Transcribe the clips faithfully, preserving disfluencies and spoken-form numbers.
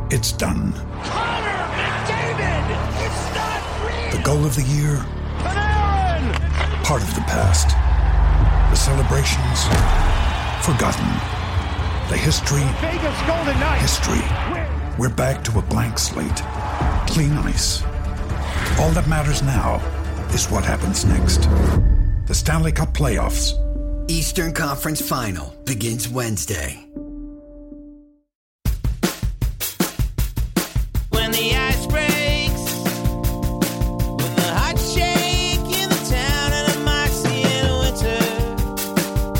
It's done. Connor McDavid! It's not real! The goal of the year? Panarin! Part of the past. The celebrations? Forgotten. The history? Vegas Golden Knights! History. We're back to a blank slate. Clean ice. All that matters now is what happens next. The Stanley Cup Playoffs. Eastern Conference Final begins Wednesday. When the ice breaks, when the hearts shake in the town and the moxie in winter,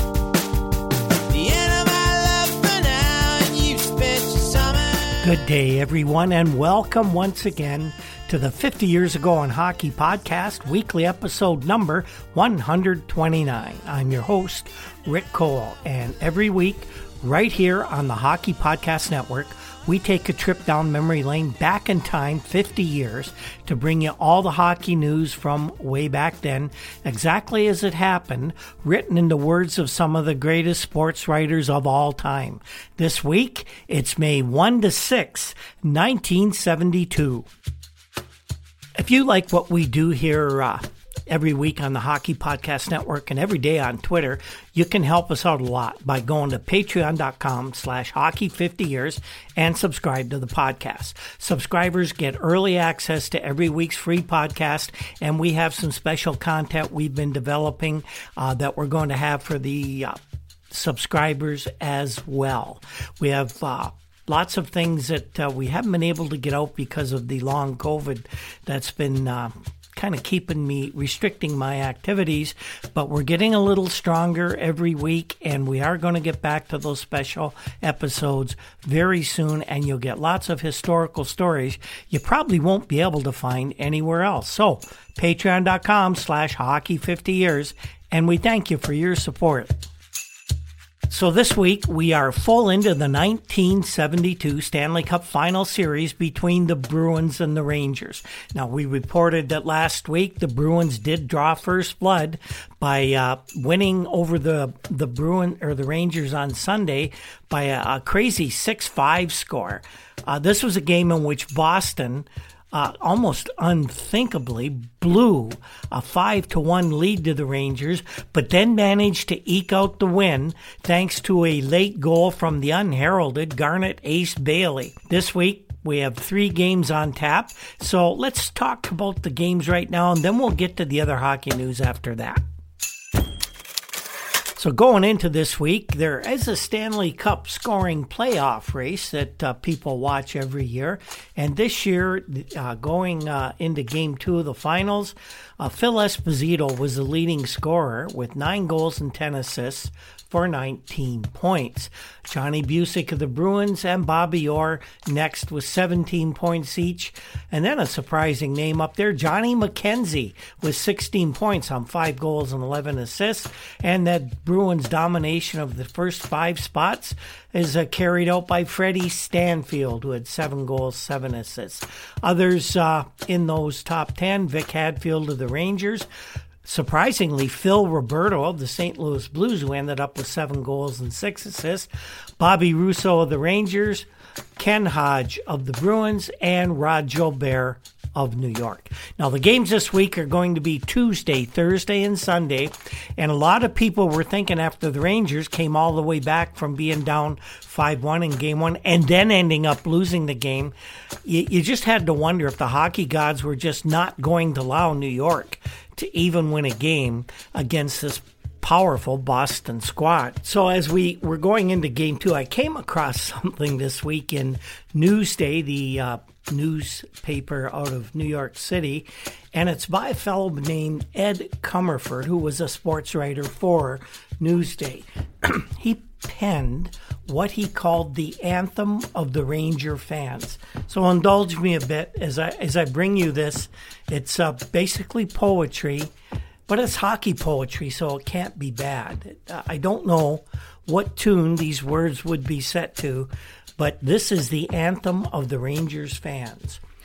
the end of our love for now, and you spent your summer. Good day, everyone, and welcome once again to the fifty Years Ago on Hockey podcast, weekly episode number one hundred twenty-nine. I'm your host, Rick Cole, and every week, right here on the Hockey Podcast Network, we take a trip down memory lane back in time fifty years to bring you all the hockey news from way back then, exactly as it happened, written in the words of some of the greatest sports writers of all time. This week, it's May first to sixth, nineteen seventy-two. If you like what we do here uh, every week on the Hockey Podcast Network and every day on Twitter, you can help us out a lot by going to patreon.com slash hockey 50 years and subscribe to the podcast. Subscribers get early access to every week's free podcast, and we have some special content we've been developing uh, that we're going to have for the uh, subscribers as well. We have uh, Lots of things that uh, we haven't been able to get out because of the long COVID that's been uh, kind of keeping me, restricting my activities. But we're getting a little stronger every week, and we are going to get back to those special episodes very soon, and you'll get lots of historical stories you probably won't be able to find anywhere else. So, patreon.com slash hockey 50 years, and we thank you for your support. So this week, we are full into the nineteen seventy-two Stanley Cup Final Series between the Bruins and the Rangers. Now, we reported that last week the Bruins did draw first blood by uh, winning over the the Bruin or the Rangers on Sunday by a, a crazy six five score. Uh, this was a game in which Boston Uh, almost unthinkably blew a five to one lead to the Rangers, but then managed to eke out the win thanks to a late goal from the unheralded Garnet Ace Bailey. This week, we have three games on tap, so let's talk about the games right now, and then we'll get to the other hockey news after that. So going into this week, there is a Stanley Cup scoring playoff race that uh, people watch every year. And this year, uh, going uh, into Game two of the Finals, uh, Phil Esposito was the leading scorer with nine goals and ten assists for nineteen points. Johnny Busick of the Bruins and Bobby Orr next with seventeen points each. And then a surprising name up there, Johnny McKenzie with sixteen points on five goals and eleven assists. And that Bruins domination of the first five spots is uh, carried out by Freddie Stanfield, who had seven goals, seven assists. Others uh, in those top ten, Vic Hadfield of the Rangers. Surprisingly, Phil Roberto of the Saint Louis Blues, who ended up with seven goals and six assists, Bobby Russo of the Rangers, Ken Hodge of the Bruins, and Rod Gilbert of New York. Now, the games this week are going to be Tuesday, Thursday, and Sunday, and a lot of people were thinking after the Rangers came all the way back from being down five one in game one and then ending up losing the game, you, you just had to wonder if the hockey gods were just not going to allow New York to even win a game against this powerful Boston squad. So as we were going into game two, I came across something this week in Newsday, the uh, newspaper out of New York City, and it's by a fellow named Ed Comerford, who was a sports writer for Newsday. He penned what he called the anthem of the Ranger fans. So indulge me a bit as I as I bring you this. It's uh, basically poetry, but it's hockey poetry, so it can't be bad. I don't know what tune these words would be set to, but this is the anthem of the Rangers fans.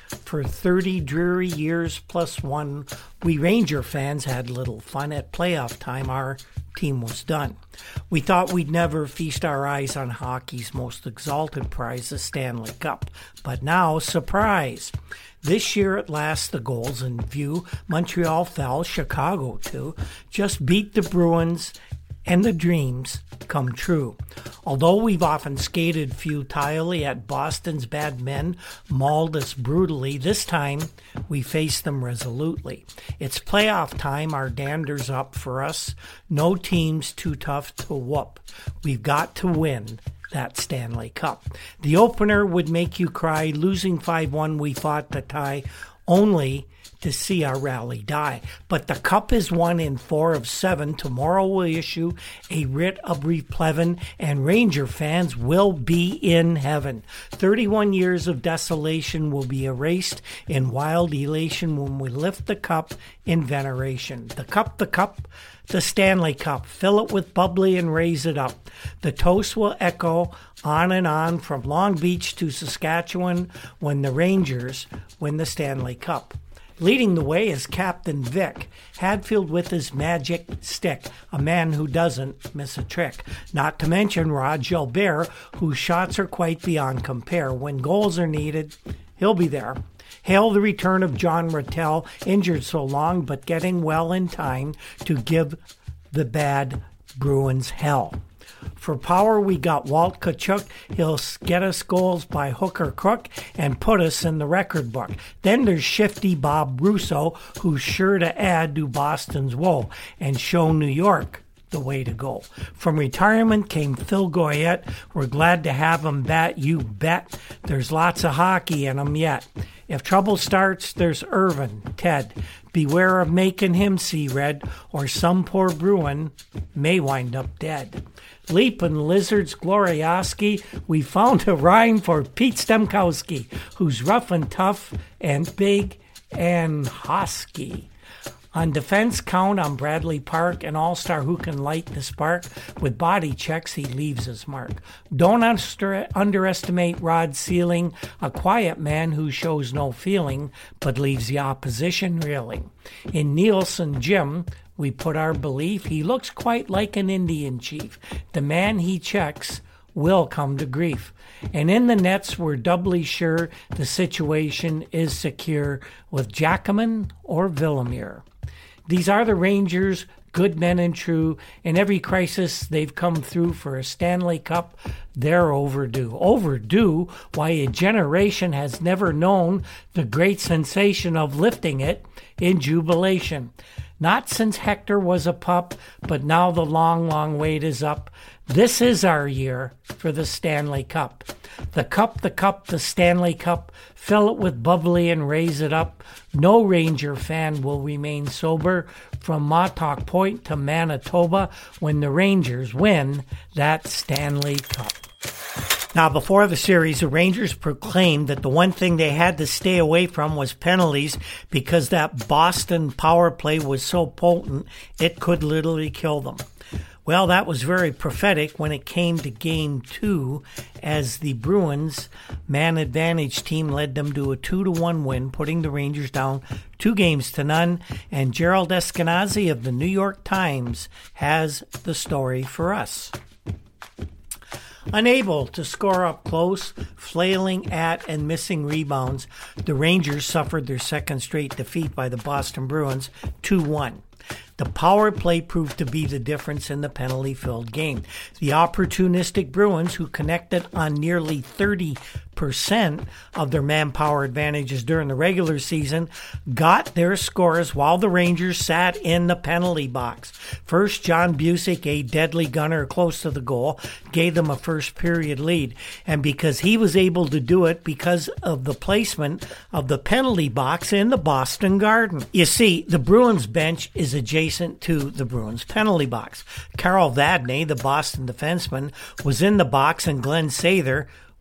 For thirty dreary years plus one, we Ranger fans had little fun. At playoff time, our team was done. We thought we'd never feast our eyes on hockey's most exalted prize, the Stanley Cup. But now, surprise! This year at last, the goals in view. Montreal fell, Chicago too. Just beat the Bruins, and the dreams come true. Although we've often skated futilely at Boston's bad men, mauled us brutally, this time we face them resolutely. It's playoff time, our dander's up for us. No team's too tough to whoop. We've got to win that Stanley Cup. The opener would make you cry. Losing five one, we fought the tie, only to see our rally die. But the cup is won in four of seven. Tomorrow we'll issue a writ of replevin, and Ranger fans will be in heaven. thirty-one years of desolation will be erased in wild elation when we lift the cup in veneration. The cup, the cup, the Stanley Cup. Fill it with bubbly and raise it up. The toast will echo on and on from Long Beach to Saskatchewan when the Rangers win the Stanley Cup. Leading the way is Captain Vic, Hadfield with his magic stick, a man who doesn't miss a trick. Not to mention Rod Gilbert, whose shots are quite beyond compare. When goals are needed, he'll be there. Hail the return of John Rattel, injured so long but getting well in time to give the bad Bruins hell. For power, we got Walt Tkachuk. He'll get us goals by hook or crook and put us in the record book. Then there's shifty Bob Russo, who's sure to add to Boston's woe and show New York the way to go. From retirement came Phil Goyette. We're glad to have him back, you bet. There's lots of hockey in him yet. If trouble starts, there's Irvin, Ted. Beware of making him see red, or some poor Bruin may wind up dead. Leapin' Lizards Glorioski, we found a rhyme for Pete Stemkowski, who's rough and tough and big and husky. On defense, count on Bradley Park, an all-star who can light the spark. With body checks, he leaves his mark. Don't under- underestimate Rod Sealing, a quiet man who shows no feeling, but leaves the opposition reeling. In Nielsen Jim, we put our belief. He looks quite like an Indian chief. The man he checks will come to grief. And in the nets, we're doubly sure the situation is secure with Jackman or Villamere. These are the Rangers, good men and true. In every crisis they've come through for a Stanley Cup, they're overdue. Overdue? Why, a generation has never known the great sensation of lifting it in jubilation. Not since Hector was a pup, but now the long, long wait is up. This is our year for the Stanley Cup. The cup, the cup, the Stanley Cup. Fill it with bubbly and raise it up. No Ranger fan will remain sober from Montauk Point to Manitoba when the Rangers win that Stanley Cup. Now, before the series, the Rangers proclaimed that the one thing they had to stay away from was penalties because that Boston power play was so potent it could literally kill them. Well, that was very prophetic when it came to game two, as the Bruins man advantage team led them to a two to one win, putting the Rangers down two games to none. And Gerald Eskenazi of the New York Times has the story for us. Unable to score up close, flailing at and missing rebounds, the Rangers suffered their second straight defeat by the Boston Bruins two one. The power play proved to be the difference in the penalty-filled game. The opportunistic Bruins, who connected on nearly thirty percent of their manpower advantages during the regular season, got their scores while the Rangers sat in the penalty box. First, John Busick, a deadly gunner close to the goal, gave them a first-period lead. And because he was able to do it because of the placement of the penalty box in the Boston Garden. You see, the Bruins bench is adjacent to the Bruins penalty box. Carl Vadnais, the Boston defenseman, was in the box, and Glenn Sather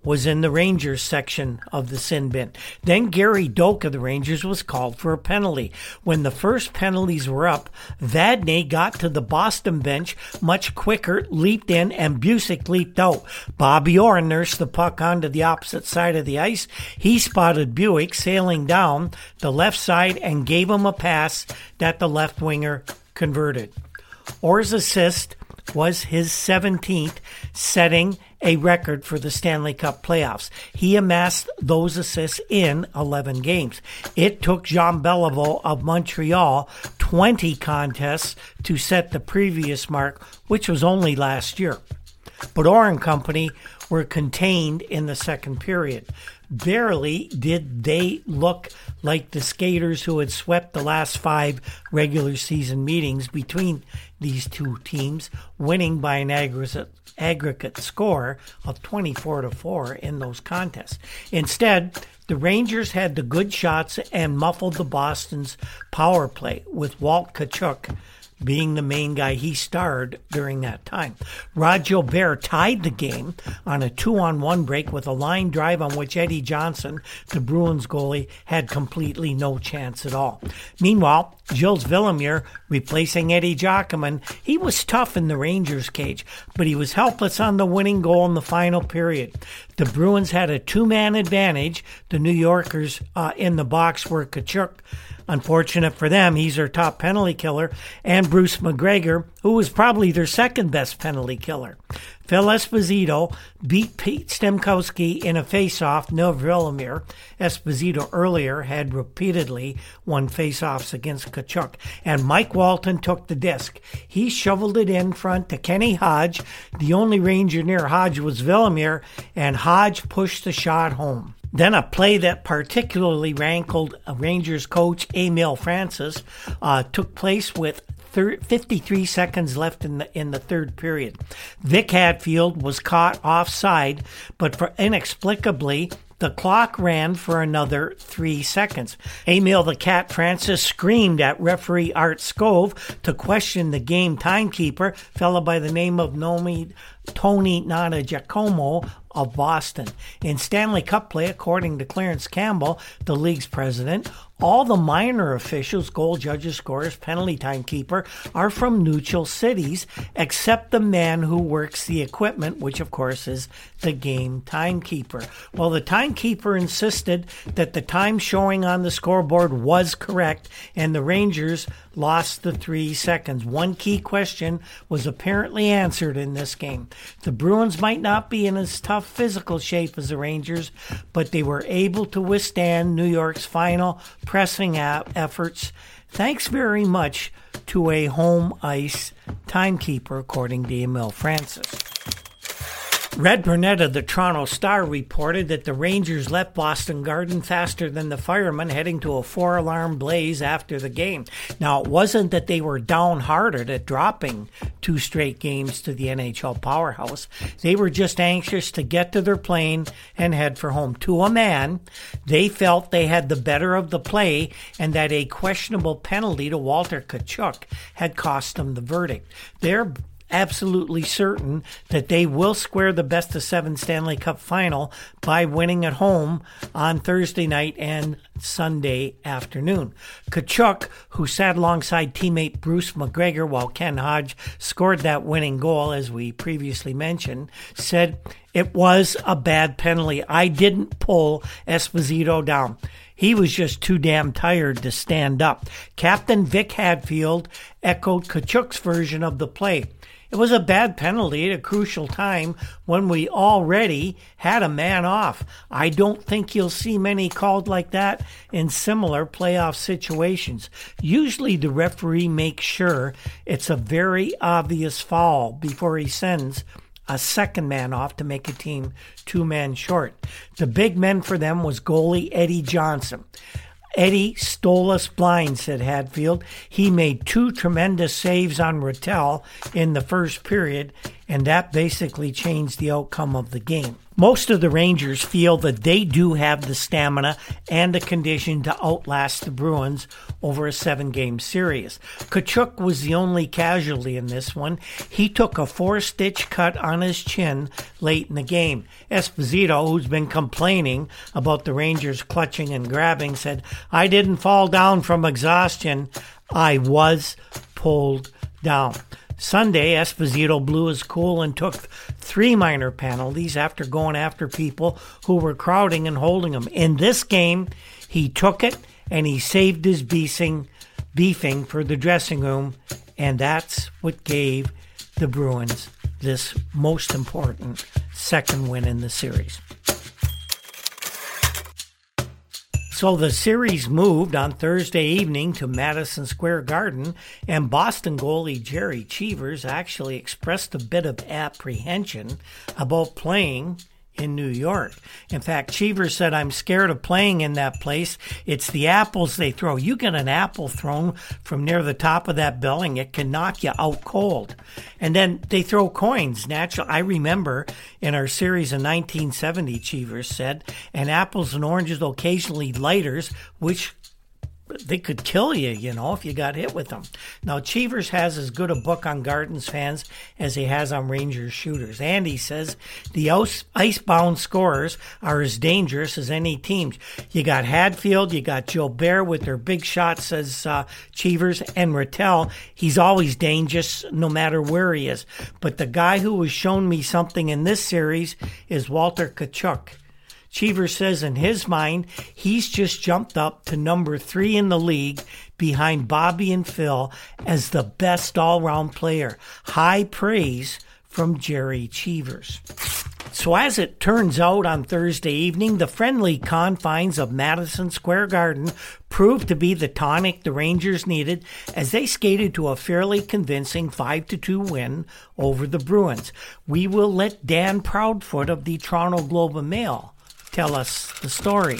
was in the Rangers section of the sin bin. Then Gary Doak of the Rangers was called for a penalty. When the first penalties were up, Vadnais got to the Boston bench much quicker, leaped in, and Busick leaped out. Bobby Orr nursed the puck onto the opposite side of the ice. He spotted Buick sailing down the left side and gave him a pass that the left winger converted. Orr's assist was his seventeenth, setting a record for the Stanley Cup playoffs. He amassed those assists in eleven games. It took Jean Beliveau of Montreal twenty contests to set the previous mark, which was only last year. But Orr and company were contained in the second period. Barely did they look like the skaters who had swept the last five regular season meetings between these two teams, winning by an aggregate, aggregate score of twenty-four to four in those contests. Instead, the Rangers had the good shots and muffled the Boston's power play, with Walt Tkachuk being the main guy. He starred during that time. Rod Gilbert tied the game on a two-on-one break with a line drive on which Eddie Johnson, the Bruins goalie, had completely no chance at all. Meanwhile, Gilles Villemure replacing Eddie Giacomin. He was tough in the Rangers' cage, but he was helpless on the winning goal in the final period. The Bruins had a two-man advantage. The New Yorkers uh, in the box were Tkachuk. Unfortunate for them, he's their top penalty killer, and Bruce McGregor, who was probably their second best penalty killer. Phil Esposito beat Pete Stemkowski in a face-off. No Villemure. Esposito earlier had repeatedly won face-offs against Tkachuk. And Mike Walton took the disc. He shoveled it in front to Kenny Hodge. The only Ranger near Hodge was Villemure, and Hodge pushed the shot home. Then a play that particularly rankled Rangers coach Emile Francis uh, took place with fifty-three seconds left in the in the third period. Vic Hadfield was caught offside, but for inexplicably, the clock ran for another three seconds. Emile the Cat Francis screamed at referee Art Scove to question the game timekeeper, fellow by the name of Nomi, Tony Nanagiacomo of Boston. In Stanley Cup play, according to Clarence Campbell, the league's president, all the minor officials, goal judges, scorers, penalty timekeeper, are from neutral cities, except the man who works the equipment, which of course is the game timekeeper. Well, the timekeeper insisted that the time showing on the scoreboard was correct, and the Rangers lost the three seconds. One key question was apparently answered in this game. The Bruins might not be in as tough physical shape as the Rangers, but they were able to withstand New York's final pressing efforts, thanks very much to a home ice timekeeper, according to Emile Francis. Red Burnett of the Toronto Star reported that the Rangers left Boston Garden faster than the Firemen, heading to a four-alarm blaze after the game. Now, it wasn't that they were downhearted at dropping two straight games to the N H L powerhouse. They were just anxious to get to their plane and head for home. To a man, they felt they had the better of the play and that a questionable penalty to Walter Tkachuk had cost them the verdict. They're absolutely certain that they will square the best of seven Stanley Cup final by winning at home on Thursday night and Sunday afternoon. Tkachuk, who sat alongside teammate Bruce McGregor while Ken Hodge scored that winning goal, as we previously mentioned, said, "It was a bad penalty. I didn't pull Esposito down. He was just too damn tired to stand up." Captain Vic Hadfield echoed Tkachuk's version of the play. "It was a bad penalty at a crucial time when we already had a man off. I don't think you'll see many called like that in similar playoff situations. Usually the referee makes sure it's a very obvious foul before he sends a second man off to make a team two men short." The big men for them was goalie Eddie Johnson. "Eddie stole us blind," said Hadfield. "He made two tremendous saves on Rattel in the first period, and that basically changed the outcome of the game." Most of the Rangers feel that they do have the stamina and the condition to outlast the Bruins over a seven-game series. Tkachuk was the only casualty in this one. He took a four-stitch cut on his chin late in the game. Esposito, who's been complaining about the Rangers clutching and grabbing, said, "I didn't fall down from exhaustion. I was pulled down." Sunday, Esposito blew his cool and took three minor penalties after going after people who were crowding and holding him. In this game, he took it and he saved his beefing, beefing for the dressing room, and that's what gave the Bruins this most important second win in the series. So the series moved on Thursday evening to Madison Square Garden, and Boston goalie Jerry Cheevers actually expressed a bit of apprehension about playing in New York. In fact, Cheevers said, "I'm scared of playing in that place. It's the apples they throw. You get an apple thrown from near the top of that building, it can knock you out cold. And then they throw coins. Naturally, I remember in our series in nineteen seventy, Cheevers said, and apples and oranges, occasionally lighters, which they could kill you, you know, if you got hit with them." Now, Cheevers has as good a book on Gardens fans as he has on Rangers shooters. And he says the ice, icebound scorers are as dangerous as any teams. You got Hadfield, you got Gilbert with their big shots, says uh, Cheevers, and Rattel. He's always dangerous no matter where he is. But the guy who has shown me something in this series is Walter Tkachuk. Cheevers says in his mind, he's just jumped up to number three in the league behind Bobby and Phil as the best all-round player. High praise from Jerry Cheevers. So as it turns out on Thursday evening, the friendly confines of Madison Square Garden proved to be the tonic the Rangers needed as they skated to a fairly convincing five to two win over the Bruins. We will let Dan Proudfoot of the Toronto Globe and Mail tell us the story.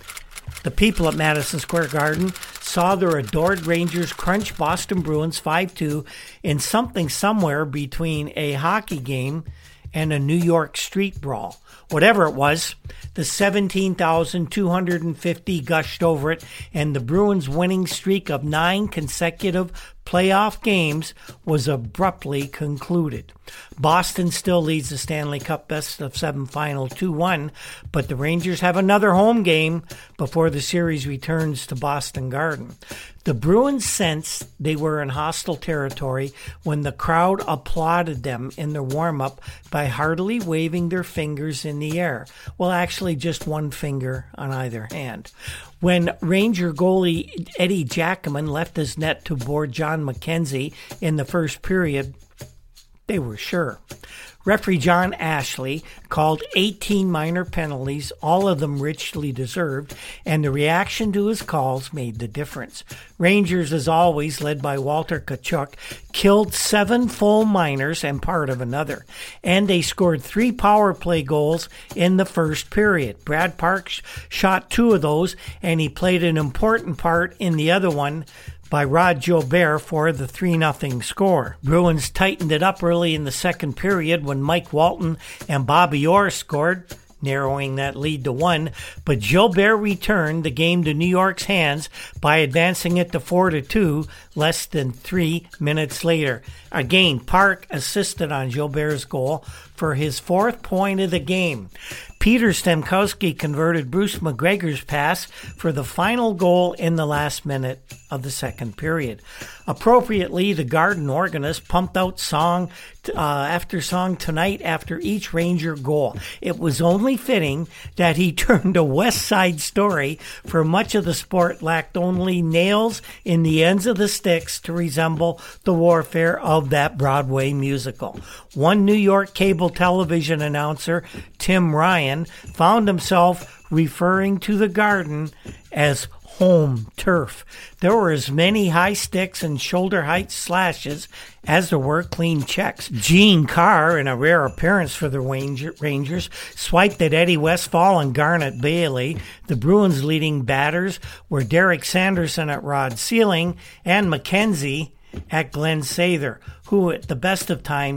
The people at Madison Square Garden saw their adored Rangers crunch Boston Bruins five two in something somewhere between a hockey game and a New York street brawl. Whatever it was, the seventeen thousand two hundred fifty gushed over it, and the Bruins' winning streak of nine consecutive playoff games was abruptly concluded. Boston still leads the Stanley Cup best of seven final two one, but the Rangers have another home game before the series returns to Boston Garden. The Bruins sensed they were in hostile territory when the crowd applauded them in their warm-up by heartily waving their fingers in the air. Well, actually just one finger on either hand. When Ranger goalie Eddie Jackman left his net to board John McKenzie in the first period, they were sure. Referee John Ashley called eighteen minor penalties, all of them richly deserved, and the reaction to his calls made the difference. Rangers, as always, led by Walter Tkachuk, killed seven full minors and part of another, and they scored three power play goals in the first period. Brad Parks shot two of those, and he played an important part in the other one by Rod Gilbert for the three nothing score. Bruins tightened it up early in the second period when Mike Walton and Bobby Orr scored, narrowing that lead to one, but Gilbert returned the game to New York's hands by advancing it to four to two less than three minutes later. Again, Park assisted on Gilbert's goal for his fourth point of the game. Peter Stemkowski converted Bruce McGregor's pass for the final goal in the last minute of the second period. Appropriately, the Garden organist pumped out song uh, after song tonight after each Ranger goal. It was only fitting that he turned a West Side Story, for much of the sport lacked only nails in the ends of the sticks to resemble the warfare of that Broadway musical. One New York cable television announcer, Tim Ryan, found himself referring to the Garden as home turf. There were as many high sticks and shoulder height slashes as there were clean checks. Gene Carr, in a rare appearance for the Rangers, swiped at Eddie Westfall and Garnet Bailey. The Bruins' leading batters were Derek Sanderson at Rod Sealing and McKenzie at Glenn Sather, who at the best of times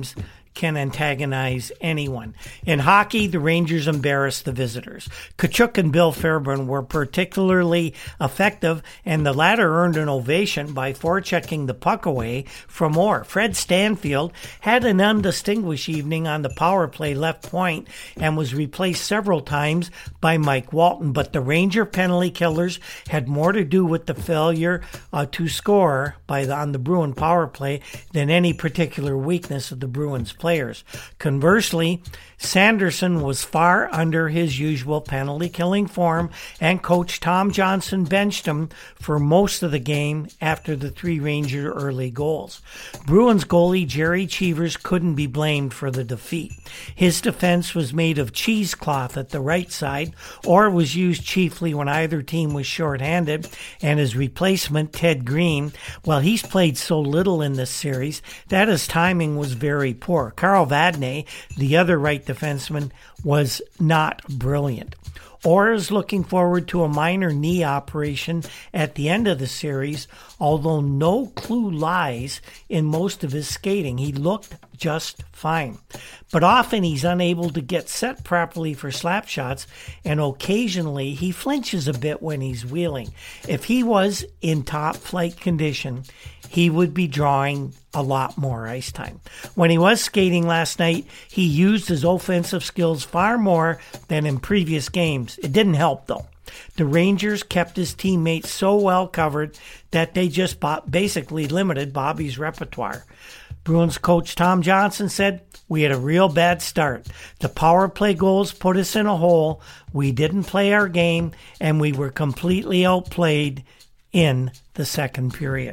can antagonize anyone. In hockey, the Rangers embarrassed the visitors. Tkachuk and Bill Fairburn were particularly effective, and the latter earned an ovation by forechecking the puck away from Orr. Fred Stanfield had an undistinguished evening on the power play left point and was replaced several times by Mike Walton, but the Ranger penalty killers had more to do with the failure uh, to score by the, on the Bruin power play than any particular weakness of the Bruins players. Conversely, Sanderson was far under his usual penalty-killing form, and coach Tom Johnson benched him for most of the game after the three Ranger early goals. Bruins goalie Jerry Cheevers couldn't be blamed for the defeat. His defense was made of cheesecloth at the right side, or was used chiefly when either team was shorthanded, and his replacement, Ted Green, well, he's played so little in this series that his timing was very poor. Carl Vadnais, the other right defenseman, was not brilliant. Orr is looking forward to a minor knee operation at the end of the series, although no clue lies in most of his skating. He looked just fine. But often he's unable to get set properly for slap shots, and occasionally he flinches a bit when he's wheeling. If he was in top flight condition, he would be drawing a lot more ice time. When he was skating last night, he used his offensive skills far more than in previous games. It didn't help, though. The Rangers kept his teammates so well covered that they just basically limited Bobby's repertoire. Bruins coach Tom Johnson said, "We had a real bad start. The power play goals put us in a hole. We didn't play our game, and we were completely outplayed in the second period."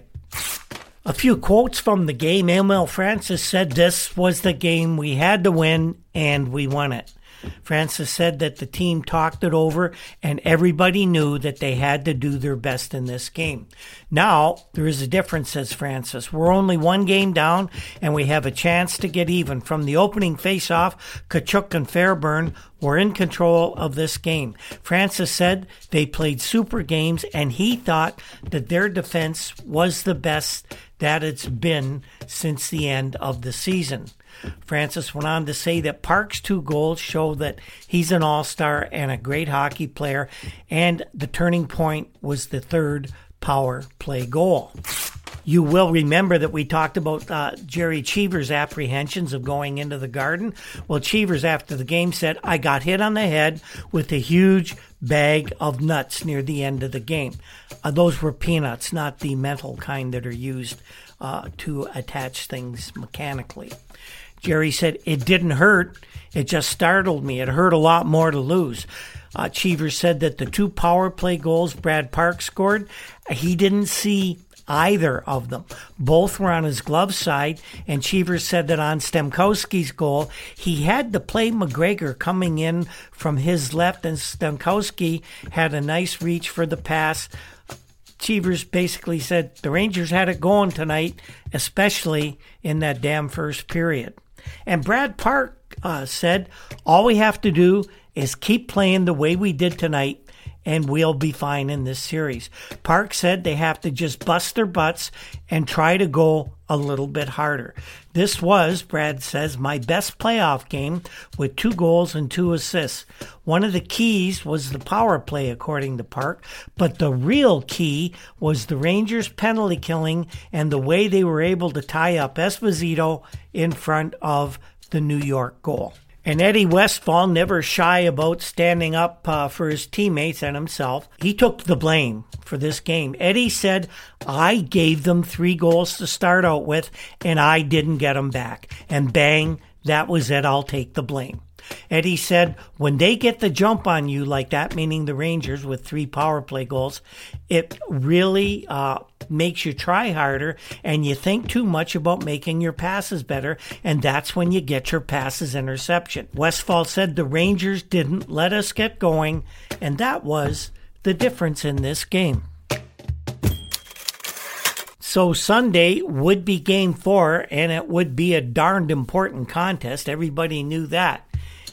A few quotes from the game. Emil Francis said this was the game we had to win, and we won it. Francis said that the team talked it over, and everybody knew that they had to do their best in this game. Now, there is a difference, says Francis. We're only one game down, and we have a chance to get even. From the opening face-off, Tkachuk and Fairburn were in control of this game. Francis said they played super games, and he thought that their defense was the best that it's been since the end of the season. Francis went on to say that Park's two goals show that he's an all-star and a great hockey player, and the turning point was the third power play goal. You will remember that we talked about uh, Jerry Cheevers' apprehensions of going into the Garden. Well, Cheevers, after the game, said, "I got hit on the head with a huge bag of nuts near the end of the game." Uh, those were peanuts, not the metal kind that are used uh, to attach things mechanically. Jerry said, "It didn't hurt. It just startled me. It hurt a lot more to lose." Uh, Cheevers said that the two power play goals Brad Park scored, he didn't see either of them. Both were on his glove side, and Cheevers said that on Stemkowski's goal, he had to play McGregor coming in from his left, and Stemkowski had a nice reach for the pass. Cheevers basically said the Rangers had it going tonight, especially in that damn first period. And Brad Park uh, said, "All we have to do is keep playing the way we did tonight, and we'll be fine in this series." Park said they have to just bust their butts and try to go a little bit harder. This was, Brad says, my best playoff game with two goals and two assists. One of the keys was the power play, according to Park, but the real key was the Rangers' penalty killing and the way they were able to tie up Esposito in front of the New York goal. And Eddie Westfall, never shy about standing up uh, for his teammates and himself, he took the blame for this game. Eddie said, "I gave them three goals to start out with, and I didn't get them back. And bang, that was it. I'll take the blame." Eddie said, "When they get the jump on you like that," meaning the Rangers with three power play goals, it really uh, makes you try harder, and you think too much about making your passes better, and that's when you get your passes interception. Westfall said the Rangers didn't let us get going, and that was the difference in this game. So Sunday would be game four, and it would be a darned important contest. Everybody knew that.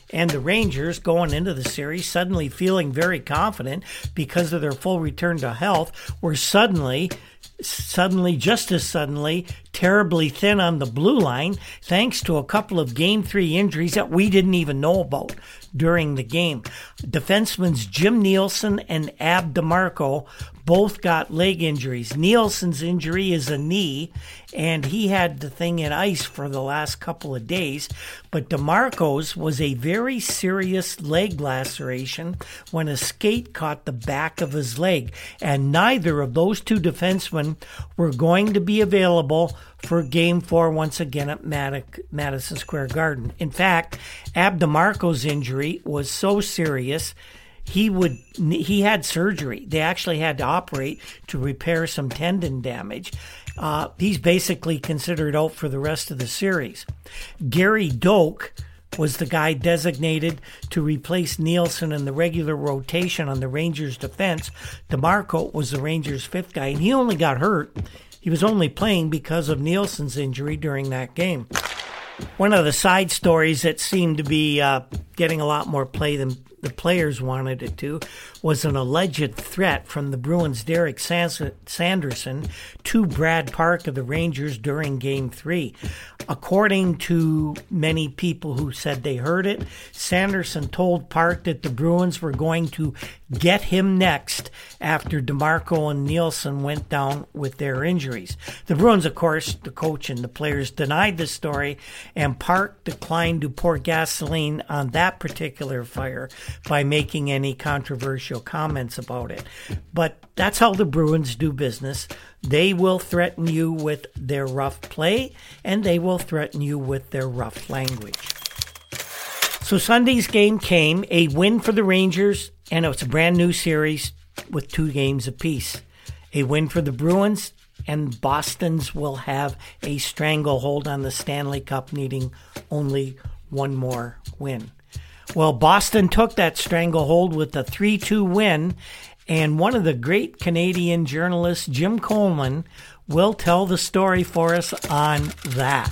And the Rangers, going into the series, suddenly feeling very confident because of their full return to health, were suddenly, suddenly, just as suddenly, terribly thin on the blue line, thanks to a couple of Game three injuries that we didn't even know about during the game. Defensemen Jim Nielsen and Ab DeMarco both got leg injuries. Nielsen's injury is a knee, and he had the thing in ice for the last couple of days. But DeMarco's was a very serious leg laceration when a skate caught the back of his leg. And neither of those two defensemen were going to be available for Game four once again at Madison Square Garden. In fact, Ab DeMarco's injury was so serious, he would he had surgery. They actually had to operate to repair some tendon damage. Uh, he's basically considered out for the rest of the series. Gary Doak was the guy designated to replace Nielsen in the regular rotation on the Rangers' defense. DeMarco was the Rangers' fifth guy, and he only got hurt. He was only playing because of Nielsen's injury during that game. One of the side stories that seemed to be uh, getting a lot more play than the players wanted it to was an alleged threat from the Bruins' Derek Sanderson to Brad Park of the Rangers during Game three. According to many people who said they heard it, Sanderson told Park that the Bruins were going to get him next after DeMarco and Nielsen went down with their injuries. The Bruins, of course, the coach and the players denied the story, and Park declined to pour gasoline on that particular fire by making any controversial comments about it. But that's how the Bruins do business. They will threaten you with their rough play, and they will threaten you with their rough language. So Sunday's game came, a win for the Rangers, and it's a brand new series with two games apiece. A win for the Bruins, and Boston's will have a stranglehold on the Stanley Cup, needing only one more win. Well, Boston took that stranglehold with a three two win, and one of the great Canadian journalists, Jim Coleman, will tell the story for us on that.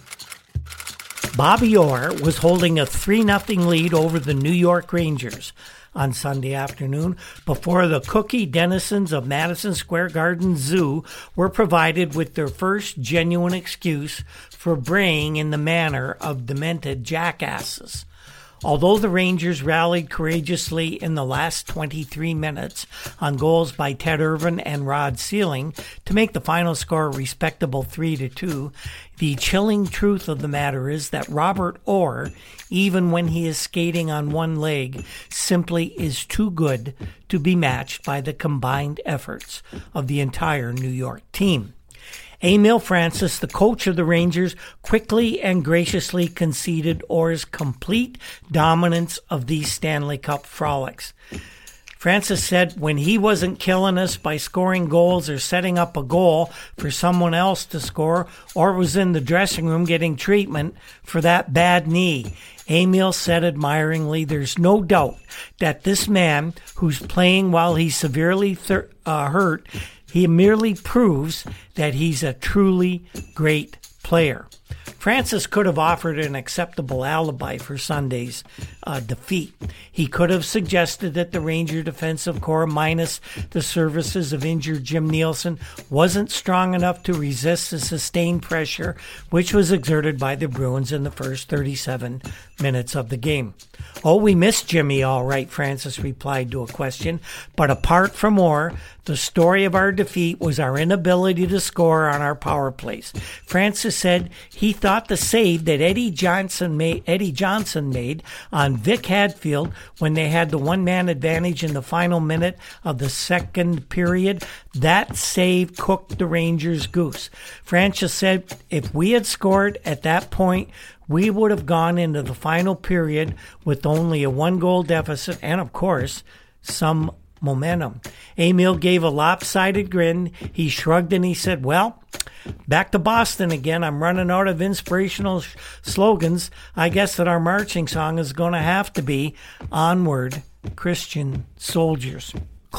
Bobby Orr was holding a three nothing lead over the New York Rangers on Sunday afternoon before the cookie denizens of Madison Square Garden Zoo were provided with their first genuine excuse for braying in the manner of demented jackasses. Although the Rangers rallied courageously in the last twenty-three minutes on goals by Ted Irvin and Rod Sealing to make the final score a respectable three to two, the chilling truth of the matter is that Robert Orr, even when he is skating on one leg, simply is too good to be matched by the combined efforts of the entire New York team. Emile Francis, the coach of the Rangers, quickly and graciously conceded Orr's complete dominance of these Stanley Cup frolics. Francis said when he wasn't killing us by scoring goals or setting up a goal for someone else to score, or was in the dressing room getting treatment for that bad knee. Emile said admiringly, there's no doubt that this man, who's playing while he's severely thir- uh, hurt, he merely proves that he's a truly great player. Francis could have offered an acceptable alibi for Sunday's uh, defeat. He could have suggested that the Ranger defensive core, minus the services of injured Jim Nielsen, wasn't strong enough to resist the sustained pressure which was exerted by the Bruins in the first thirty-seven minutes of the game. Oh, we missed Jimmy all right, Francis replied to a question, but apart from Orr, the story of our defeat was our inability to score on our power plays. Francis said he thought the save that Eddie Johnson made, Eddie Johnson made on Vic Hadfield when they had the one-man advantage in the final minute of the second period, that save cooked the Rangers' goose. Francis said if we had scored at that point, we would have gone into the final period with only a one-goal deficit and, of course, some momentum. Emile gave a lopsided grin. He shrugged and he said, well, back to Boston again. I'm running out of inspirational sh- slogans. I guess that our marching song is going to have to be Onward, Christian Soldiers.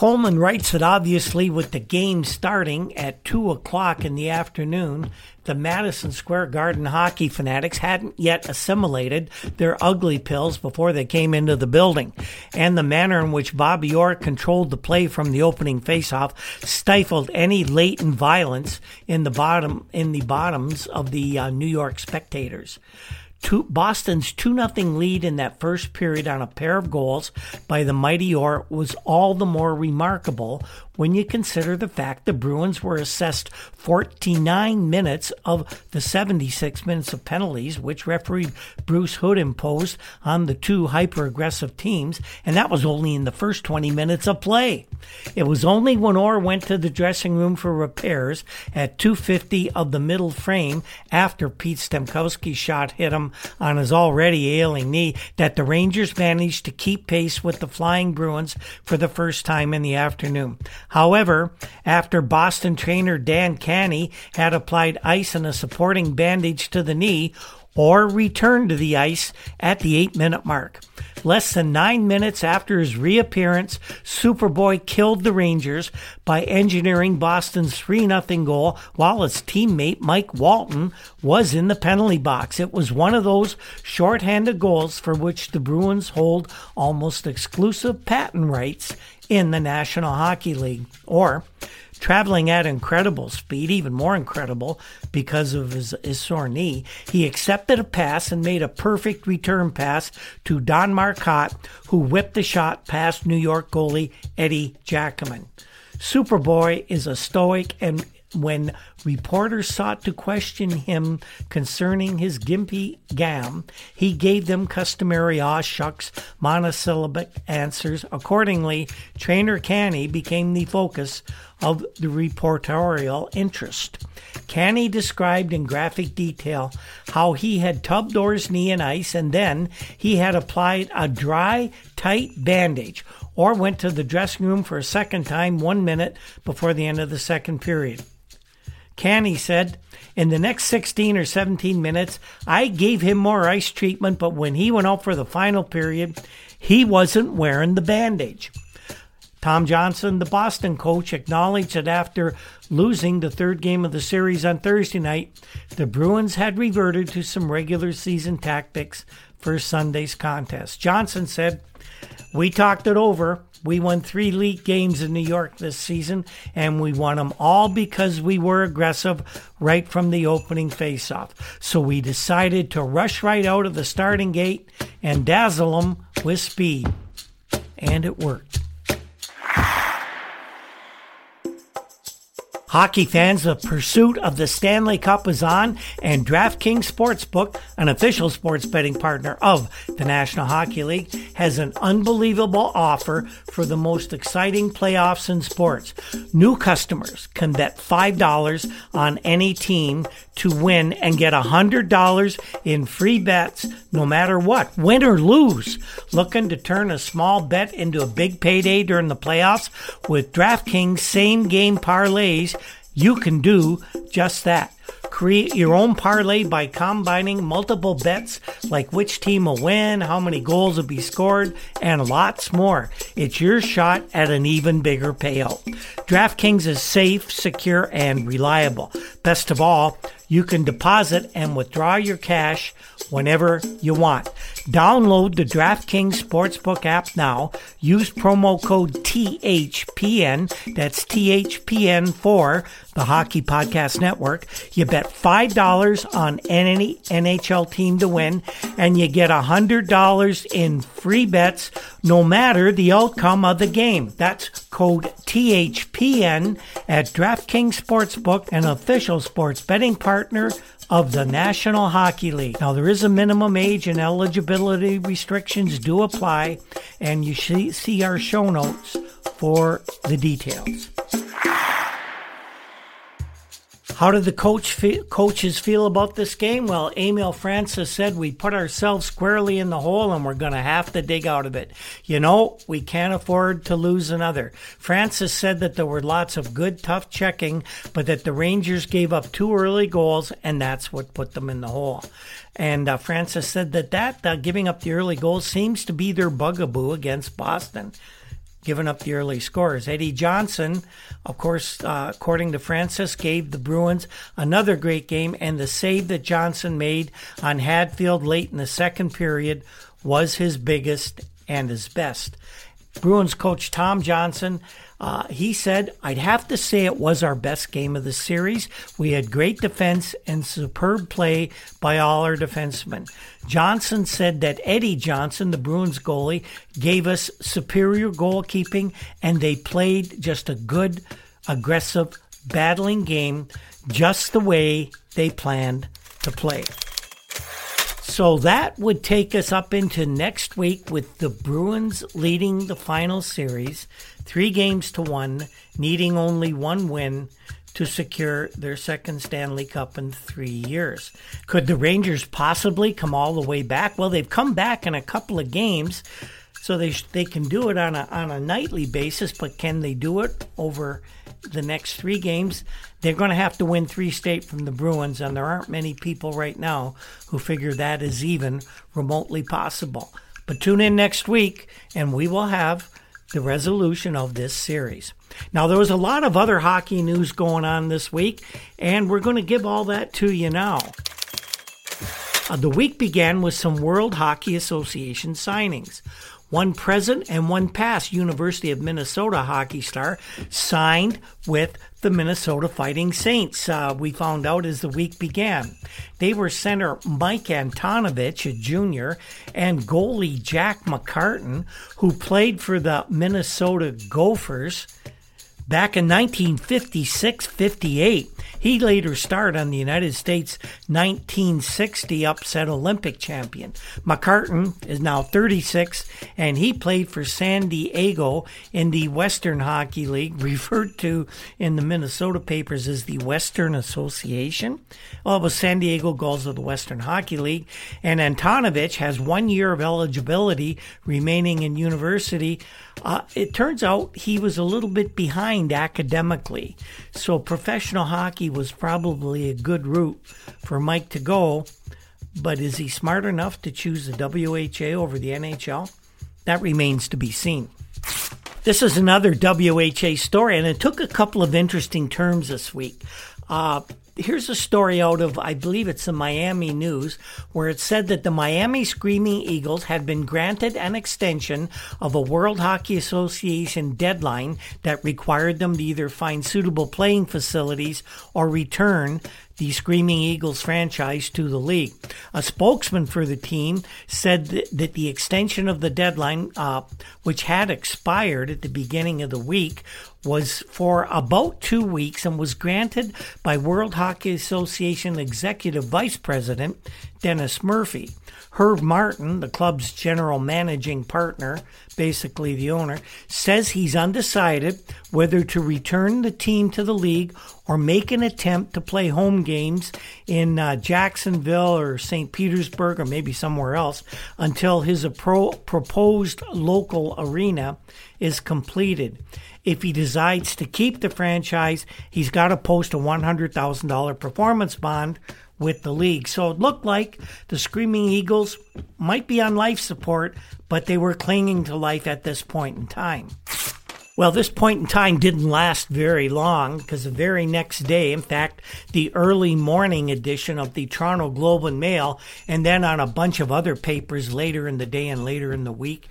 Coleman writes that obviously with the game starting at two o'clock in the afternoon, the Madison Square Garden hockey fanatics hadn't yet assimilated their ugly pills before they came into the building. And the manner in which Bobby Orr controlled the play from the opening faceoff stifled any latent violence in the bottom in the bottoms of the uh, New York spectators. Two, Boston's two nothing lead in that first period on a pair of goals by the mighty Orr was all the more remarkable when you consider the fact the Bruins were assessed forty-nine minutes of the seventy-six minutes of penalties which referee Bruce Hood imposed on the two hyper-aggressive teams, and that was only in the first twenty minutes of play. It was only when Orr went to the dressing room for repairs at two fifty of the middle frame after Pete Stemkowski's shot hit him on his already ailing knee that the Rangers managed to keep pace with the Flying Bruins for the first time in the afternoon. However, after Boston trainer Dan Canny had applied ice and a supporting bandage to the knee, Orr returned to the ice at the eight-minute mark. Less than nine minutes after his reappearance, Superboy killed the Rangers by engineering Boston's three nothing goal while his teammate Mike Walton was in the penalty box. It was one of those shorthanded goals for which the Bruins hold almost exclusive patent rights in the National Hockey League. Or, traveling at incredible speed, even more incredible because of his, his sore knee, he accepted a pass and made a perfect return pass to Don Marcotte, who whipped the shot past New York goalie Eddie Giacomin. Superboy is a stoic, and when reporters sought to question him concerning his gimpy gam, he gave them customary aw shucks monosyllabic answers. Accordingly, trainer Canny became the focus of the reportorial interest. Canny described in graphic detail how he had tubbed Orr's knee in ice and then he had applied a dry, tight bandage. Orr went to the dressing room for a second time one minute before the end of the second period. Canny said, in the next sixteen or seventeen minutes, I gave him more ice treatment, but when he went out for the final period, he wasn't wearing the bandage. Tom Johnson, the Boston coach, acknowledged that after losing the third game of the series on Thursday night, the Bruins had reverted to some regular season tactics for Sunday's contest. Johnson said, we talked it over. We won three league games in New York this season, and we won them all because we were aggressive right from the opening faceoff. So we decided to rush right out of the starting gate and dazzle them with speed. And it worked. Hockey fans, the pursuit of the Stanley Cup is on, and DraftKings Sportsbook, an official sports betting partner of the National Hockey League, has an unbelievable offer for the most exciting playoffs in sports. New customers can bet five dollars on any team to win and get one hundred dollars in free bets no matter what, win or lose. Looking to turn a small bet into a big payday during the playoffs? With DraftKings same-game parlays, you can do just that. Create your own parlay by combining multiple bets like which team will win, how many goals will be scored, and lots more. It's your shot at an even bigger payout. DraftKings is safe, secure, and reliable. Best of all, you can deposit and withdraw your cash whenever you want. Download the DraftKings Sportsbook app now. Use promo code T H P N. That's T H P N for the Hockey Podcast Network. You bet five dollars on any N H L team to win, and you get one hundred dollars in free bets no matter the outcome of the game. That's code T H P N at DraftKings Sportsbook, an official sports betting partner of the National Hockey League. Now, there is a minimum age and eligibility restrictions do apply, and you should see our show notes for the details. How did the coach fe- coaches feel about this game? Well, Emil Francis said, we put ourselves squarely in the hole and we're going to have to dig out of it. You know, we can't afford to lose another. Francis said that there were lots of good, tough checking, but that the Rangers gave up two early goals, and that's what put them in the hole. And uh, Francis said that, that uh, giving up the early goals seems to be their bugaboo against Boston. giving up the early scores. Eddie Johnson, of course, uh, according to Francis, gave the Bruins another great game, and the save that Johnson made on Hadfield late in the second period was his biggest and his best. Bruins coach Tom Johnson, uh, he said, I'd have to say it was our best game of the series. We had great defense and superb play by all our defensemen. Johnson said that Eddie Johnson, the Bruins goalie, gave us superior goalkeeping, and they played just a good, aggressive, battling game, just the way they planned to play. So that would take us up into next week with the Bruins leading the final series, three games to one, needing only one win to secure their second Stanley Cup in three years. Could the Rangers possibly come all the way back? Well, they've come back in a couple of games, so they they can do it on a on a nightly basis, but can they do it over the next three games? They're going to have to win three straight from the Bruins, and there aren't many people right now who figure that is even remotely possible. But tune in next week, and we will have the resolution of this series. Now, there was a lot of other hockey news going on this week, and we're going to give all that to you now. Uh, the week began with some World Hockey Association signings. One present and one past University of Minnesota hockey star signed with the Minnesota Fighting Saints, uh, we found out as the week began. They were center Mike Antonovich, a junior, and goalie Jack McCartan, who played for the Minnesota Gophers back in nineteen fifty-six fifty-eight. He later starred on the United States nineteen sixty upset Olympic champion. McCartan is now thirty-six, and he played for San Diego in the Western Hockey League, referred to in the Minnesota papers as the Western Association. Well, it was San Diego Gulls of the Western Hockey League, and Antonovich has one year of eligibility remaining in university. Uh, it turns out he was a little bit behind academically, so professional hockey was probably a good route for Mike to go, but is he smart enough to choose the W H A over the N H L? That remains to be seen. This is another W H A story, and it took a couple of interesting turns this week. Uh, Here's a story out of, I believe it's the Miami News, where it said that the Miami Screaming Eagles had been granted an extension of a World Hockey Association deadline that required them to either find suitable playing facilities or return the Screaming Eagles franchise to the league. A spokesman for the team said that, that the extension of the deadline, uh, which had expired at the beginning of the week, was for about two weeks and was granted by World Hockey Association Executive Vice President Dennis Murphy. Herb Martin, the club's general managing partner, basically the owner, says he's undecided whether to return the team to the league or make an attempt to play home games in uh, Jacksonville or Saint Petersburg or maybe somewhere else until his appro- proposed local arena is completed. If he decides to keep the franchise, he's got to post a one hundred thousand dollars performance bond with the league. So it looked like the Screaming Eagles might be on life support, but they were clinging to life at this point in time. Well, this point in time didn't last very long, because the very next day, in fact, the early morning edition of the Toronto Globe and Mail, and then on a bunch of other papers later in the day and later in the week,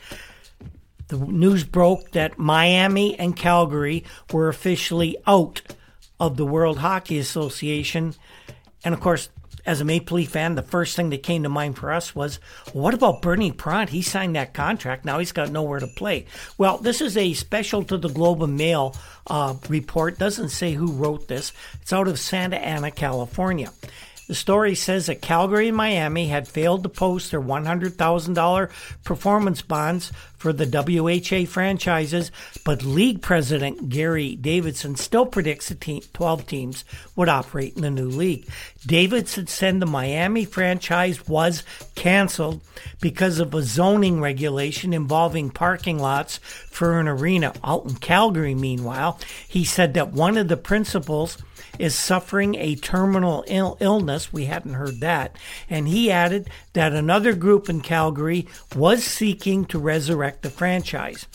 the news broke that Miami and Calgary were officially out of the World Hockey Association. And, of course, as a Maple Leaf fan, the first thing that came to mind for us was, well, what about Bernie Pront? He signed that contract. Now he's got nowhere to play. Well, this is a special to the Globe and Mail uh, report. Doesn't say who wrote this. It's out of Santa Ana, California. The story says that Calgary and Miami had failed to post their one hundred thousand dollars performance bonds for the W H A franchises, but league president Gary Davidson still predicts the team, twelve teams would operate in the new league. Davidson said the Miami franchise was canceled because of a zoning regulation involving parking lots for an arena. Out in Calgary, meanwhile, he said that one of the principals is suffering a terminal Ill- illness. We hadn't heard that. And he added that another group in Calgary was seeking to resurrect the franchise.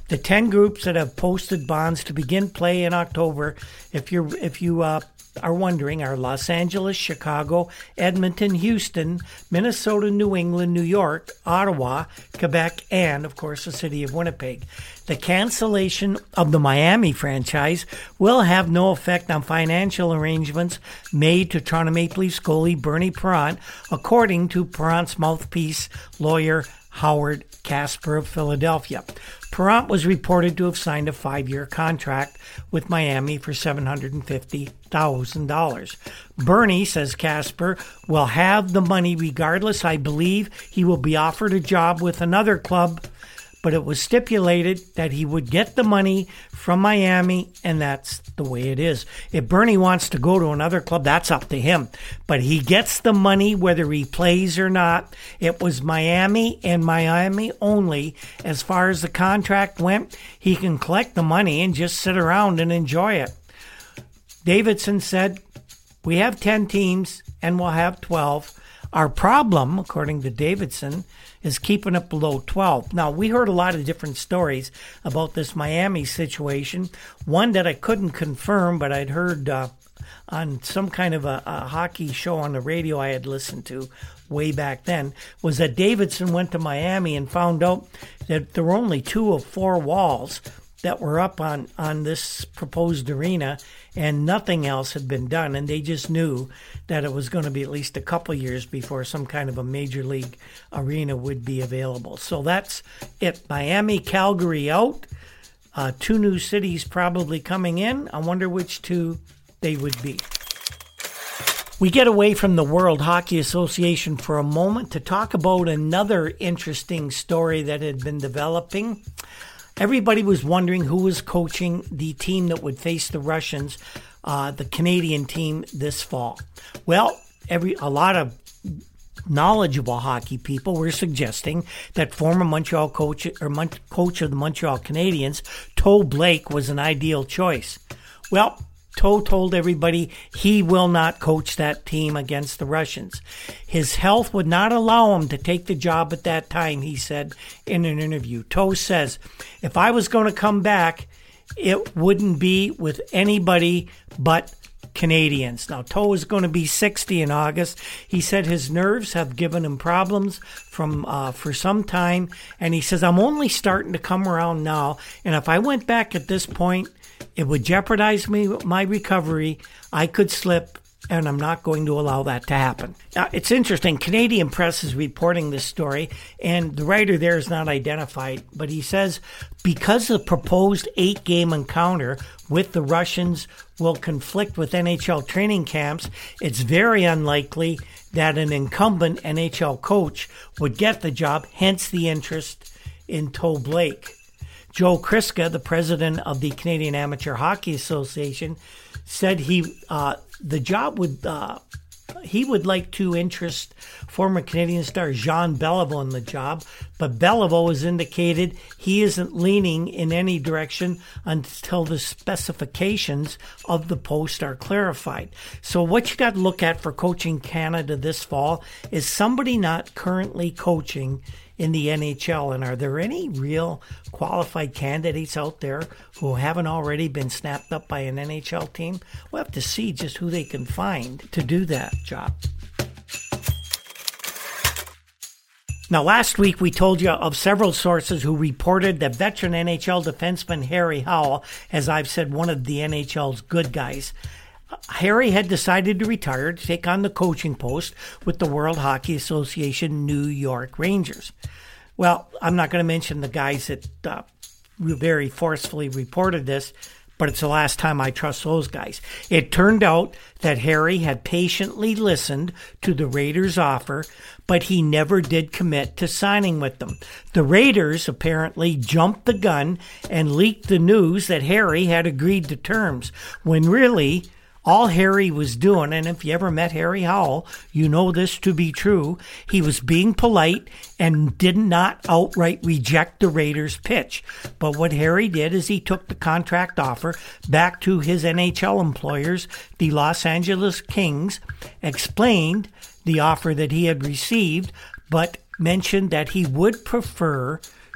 The ten groups that have posted bonds to begin play in October, if you're if you uh, are wondering, are Los Angeles, Chicago, Edmonton, Houston, Minnesota, New England, New York, Ottawa, Quebec, and, of course, the city of Winnipeg. The cancellation of the Miami franchise will have no effect on financial arrangements made to Toronto Maple Leafs goalie Bernie Parent, according to Parent's mouthpiece lawyer Howard Casper of Philadelphia. Parent was reported to have signed a five-year contract with Miami for seven hundred fifty thousand dollars. Bernie, says Casper, will have the money regardless. I believe he will be offered a job with another club, but it was stipulated that he would get the money from Miami, and that's the way it is. If Bernie wants to go to another club, that's up to him. But he gets the money whether he plays or not. It was Miami and Miami only. As far as the contract went, he can collect the money and just sit around and enjoy it. Davidson said, we have ten teams and we'll have twelve. Our problem, according to Davidson, is keeping it below twelve. Now, we heard a lot of different stories about this Miami situation. One that I couldn't confirm, but I'd heard uh, on some kind of a, a hockey show on the radio I had listened to way back then, was that Davidson went to Miami and found out that there were only two of four walls that were up on, on this proposed arena, and nothing else had been done. And they just knew that it was going to be at least a couple years before some kind of a major league arena would be available. So that's it. Miami, Calgary out. Uh, two new cities probably coming in. I wonder which two they would be. We get away from the World Hockey Association for a moment to talk about another interesting story that had been developing. Everybody was wondering who was coaching the team that would face the Russians, uh, the Canadian team, this fall. Well, every a lot of knowledgeable hockey people were suggesting that former Montreal coach or Mon- coach of the Montreal Canadiens, Toe Blake, was an ideal choice. Well, Toe told everybody he will not coach that team against the Russians. His health would not allow him to take the job at that time, he said in an interview. Toe says, if I was going to come back, it wouldn't be with anybody but Canadians. Now, Toe is going to be sixty in August. He said his nerves have given him problems from uh, for some time, and he says, I'm only starting to come around now, and if I went back at this point, it would jeopardize me, my recovery. I could slip, and I'm not going to allow that to happen. Now, it's interesting. Canadian Press is reporting this story, and the writer there is not identified, but he says because the proposed eight-game encounter with the Russians will conflict with N H L training camps, it's very unlikely that an incumbent N H L coach would get the job, hence the interest in Toe Blake. Joe Kriska, the president of the Canadian Amateur Hockey Association, said he uh, the job would uh, he would like to interest former Canadian star Jean Beliveau in the job, but Beliveau has indicated he isn't leaning in any direction until the specifications of the post are clarified. So what you got to look at for coaching Canada this fall is somebody not currently coaching in the N H L. And are there any real qualified candidates out there who haven't already been snapped up by an N H L team? We'll have to see just who they can find to do that job. Now, last week we told you of several sources who reported that veteran N H L defenseman Harry Howell, as I've said, one of the N H L's good guys, Harry had decided to retire to take on the coaching post with the World Hockey Association New York Rangers. Well, I'm not going to mention the guys that uh, very forcefully reported this, but it's the last time I trust those guys. It turned out that Harry had patiently listened to the Raiders' offer, but he never did commit to signing with them. The Raiders apparently jumped the gun and leaked the news that Harry had agreed to terms, when really all Harry was doing, and if you ever met Harry Howell, you know this to be true, he was being polite and did not outright reject the Raiders' pitch. But what Harry did is he took the contract offer back to his N H L employers, the Los Angeles Kings, explained the offer that he had received, but mentioned that he would prefer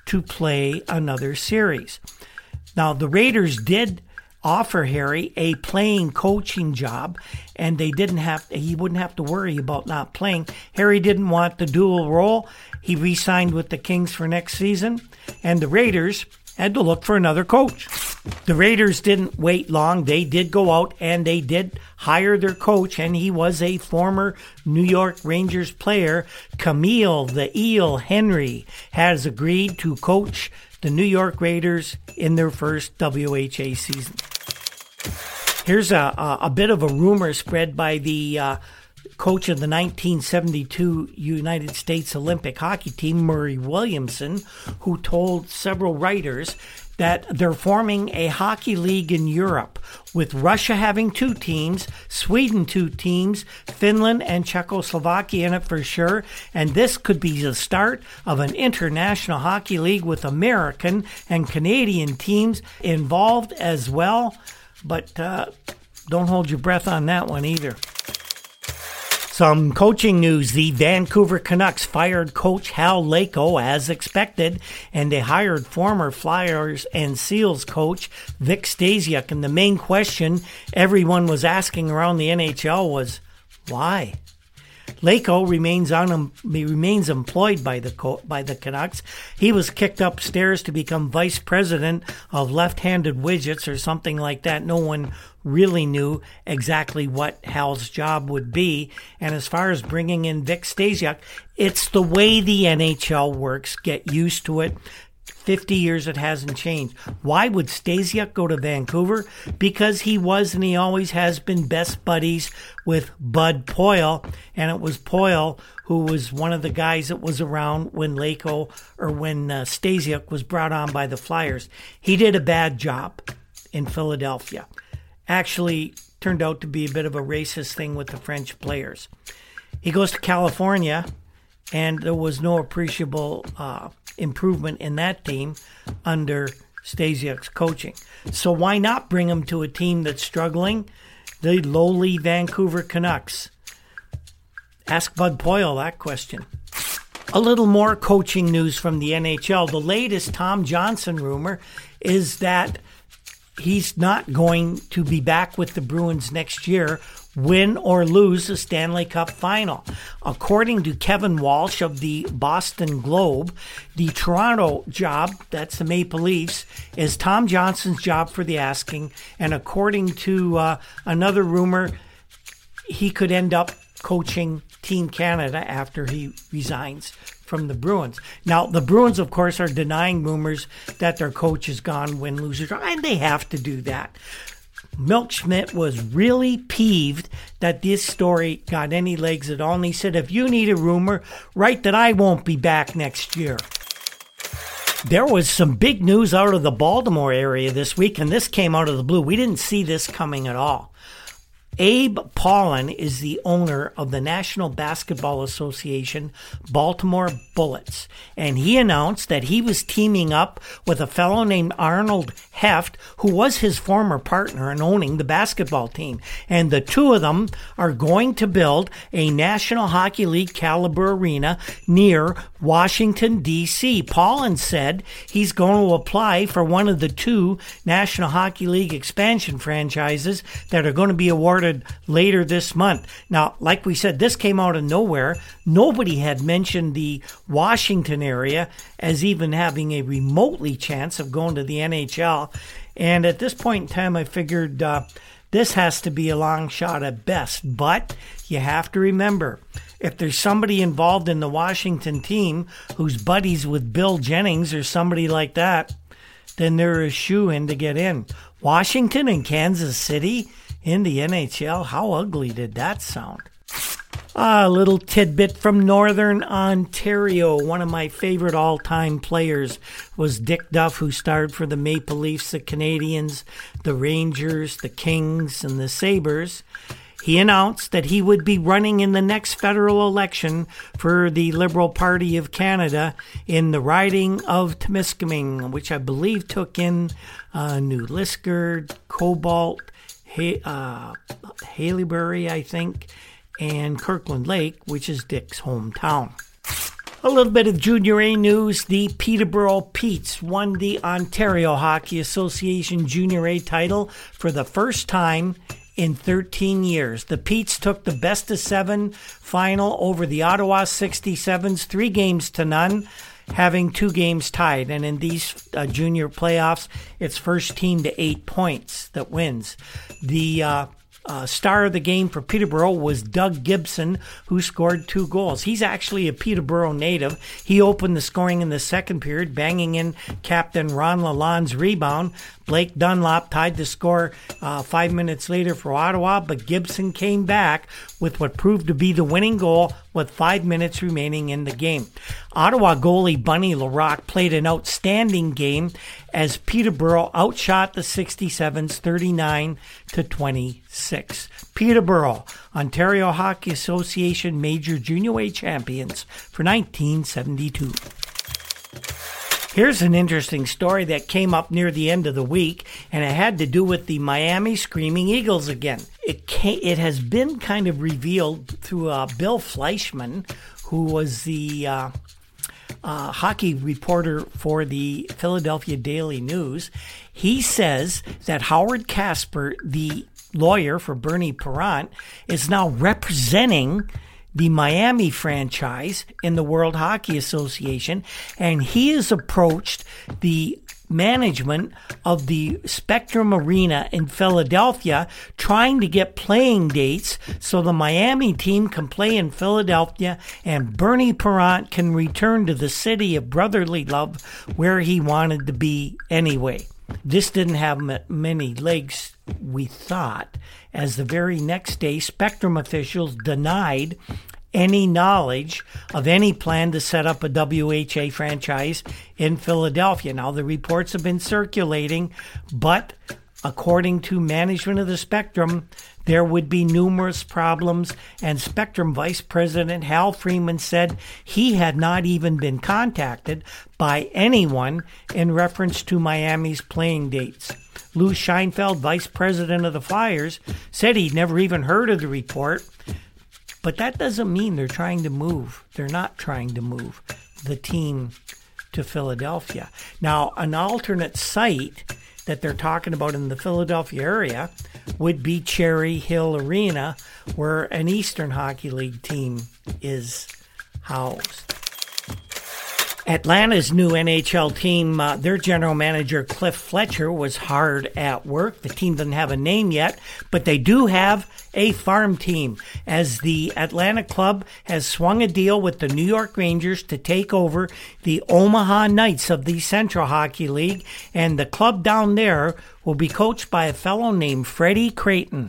to play another series. Now, the Raiders did offer Harry a playing coaching job, and they didn't have he wouldn't have to worry about not playing. Harry didn't want the dual role. He re-signed with the Kings for next season, and the Raiders had to look for another coach. The Raiders didn't wait long. They did go out and they did hire their coach, and he was a former New York Rangers player. Camille the Eel Henry has agreed to coach the New York Raiders in their first W H A season. Here's a, a, a bit of a rumor spread by the uh, coach of the nineteen seventy-two United States Olympic hockey team, Murray Williamson, who told several writers that they're forming a hockey league in Europe, with Russia having two teams, Sweden two teams, Finland and Czechoslovakia in it for sure, and this could be the start of an international hockey league with American and Canadian teams involved as well. But uh, don't hold your breath on that one either. Some coaching news. The Vancouver Canucks fired coach Hal Laycoe as expected, and they hired former Flyers and Seals coach Vic Stasiuk. And the main question everyone was asking around the N H L was, why? Laycoe remains on he remains employed by the by the Canucks. He was kicked upstairs to become vice president of left-handed widgets or something like that. No one really knew exactly what Hal's job would be. And as far as bringing in Vic Stasiuk, it's the way the N H L works. Get used to it. fifty years it hasn't changed. Why would Stasiuk go to Vancouver? Because he was and he always has been best buddies with Bud Poile, and it was Poile who was one of the guys that was around when Laycoe or when uh, Stasiuk was brought on by the Flyers. He did a bad job in Philadelphia. Actually turned out to be a bit of a racist thing with the French players. He goes to California, and there was no appreciable uh, improvement in that team under Stasiuk's coaching. So why not bring him to a team that's struggling? The lowly Vancouver Canucks. Ask Bud Poile that question. A little more coaching news from the N H L. The latest Tom Johnson rumor is that he's not going to be back with the Bruins next year, win or lose the Stanley Cup final. According to Kevin Walsh of the Boston Globe, the Toronto job, that's the Maple Leafs, is Tom Johnson's job for the asking. And according to uh, another rumor, he could end up coaching Team Canada after he resigns from the Bruins. Now, the Bruins, of course, are denying rumors that their coach is gone, win, lose, or draw, and they have to do that. Milk Schmidt was really peeved that this story got any legs at all, and he said, if you need a rumor, write that I won't be back next year. There was some big news out of the Baltimore area this week, and this came out of the blue. We didn't see this coming at all. Abe Paulin is the owner of the National Basketball Association Baltimore Bullets, and he announced that he was teaming up with a fellow named Arnold Heft, who was his former partner in owning the basketball team. And the two of them are going to build a National Hockey League caliber arena near Washington, D C Paulin said he's going to apply for one of the two National Hockey League expansion franchises that are going to be awarded later this month. Now, like we said, this came out of nowhere. Nobody had mentioned the Washington area as even having a remotely chance of going to the N H L. And at this point in time, I figured uh, this has to be a long shot at best. But you have to remember, if there's somebody involved in the Washington team who's buddies with Bill Jennings or somebody like that, then they're a shoo-in to get in. Washington and Kansas City in the N H L, how ugly did that sound? A little tidbit from Northern Ontario. One of my favorite all-time players was Dick Duff, who starred for the Maple Leafs, the Canadiens, the Rangers, the Kings, and the Sabres. He announced that he would be running in the next federal election for the Liberal Party of Canada in the riding of Temiskaming, which I believe took in uh, New Liskeard, Cobalt, Hay, uh, Haileybury, I think, and Kirkland Lake, which is Dick's hometown. A little bit of Junior A news. The Peterborough Petes won the Ontario Hockey Association Junior A title for the first time in thirteen years. The Petes took the best of seven final over the Ottawa sixty-sevens, three games to none, having two games tied. And in these uh, junior playoffs, it's first team to eight points that wins. The uh, uh, star of the game for Peterborough was Doug Gibson, who scored two goals. He's actually a Peterborough native. He opened the scoring in the second period, banging in captain Ron Lalonde's rebound. Blake Dunlop tied the score uh, five minutes later for Ottawa, but Gibson came back with what proved to be the winning goal with five minutes remaining in the game. Ottawa goalie Bunny Larocque played an outstanding game as Peterborough outshot the sixty-sevens thirty-nine to twenty-six. Peterborough, Ontario Hockey Association Major Junior A champions for nineteen seventy-two. Here's an interesting story that came up near the end of the week, and it had to do with the Miami Screaming Eagles again. It came, it has been kind of revealed through uh, Bill Fleischman, who was the uh, uh, hockey reporter for the Philadelphia Daily News. He says that Howard Casper, the lawyer for Bernie Parent, is now representing the Miami franchise in the World Hockey Association, and he has approached the management of the Spectrum Arena in Philadelphia trying to get playing dates so the Miami team can play in Philadelphia and Bernie Parent can return to the city of brotherly love where he wanted to be anyway. This didn't have many legs, we thought, as the very next day, Spectrum officials denied any knowledge of any plan to set up a W H A franchise in Philadelphia. Now, the reports have been circulating, but according to management of the Spectrum, there would be numerous problems, and Spectrum Vice President Hal Freeman said he had not even been contacted by anyone in reference to Miami's playing dates. Lou Scheinfeld, Vice President of the Flyers, said he'd never even heard of the report, but that doesn't mean they're trying to move. They're not trying to move the team to Philadelphia. Now, an alternate site that they're talking about in the Philadelphia area would be Cherry Hill Arena, where an Eastern Hockey League team is housed. Atlanta's new N H L team, uh, their general manager, Cliff Fletcher, was hard at work. The team doesn't have a name yet, but they do have a farm team, as the Atlanta club has swung a deal with the New York Rangers to take over the Omaha Knights of the Central Hockey League, and the club down there will be coached by a fellow named Freddie Creighton.